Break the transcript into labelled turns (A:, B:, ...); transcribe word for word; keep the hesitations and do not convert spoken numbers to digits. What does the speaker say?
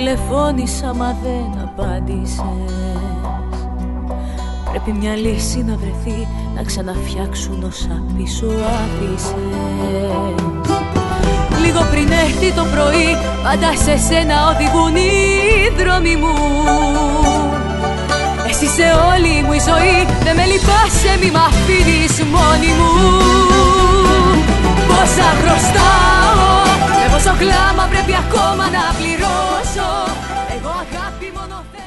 A: τηλεφώνησα μα δεν απάντησες. Πρέπει μια λύση να βρεθεί, να ξαναφτιάξουν όσα πίσω άφησες. Λίγο πριν έρθει το πρωί, πάντα σε σένα οδηγούν οι δρόμοι μου. Εσύ είσαι όλη μου η ζωή, δεν με λυπάσαι, μη μ' αφήνεις μόνη μου. Πόσα χρωστάω, με πόσο κλάμα πρέπει ακόμα να πληρώσω. Εγώ αγάπη μόνο θέλω.